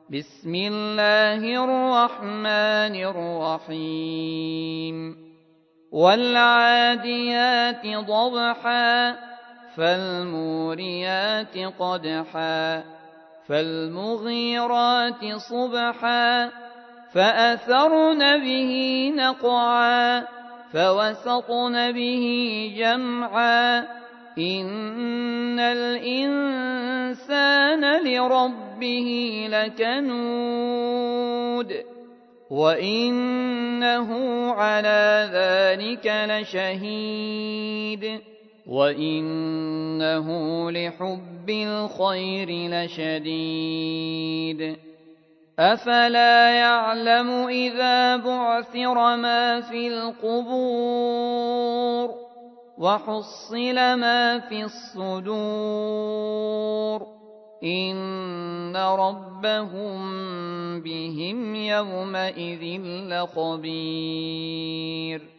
بسم الله الرحمن الرحيم والعاديات ضبحا فالموريات قدحا فالمغيرات صبحا فأثرن به نقعا فوسطن به جمعا إن الإنسان لربه لكنود وإنه على ذلك لشهيد وإنه لحب الخير لشديد أفلا يعلم إذا بعثر ما في القبور وحصل ما في الصدور إن ربهم بهم يومئذ لخبير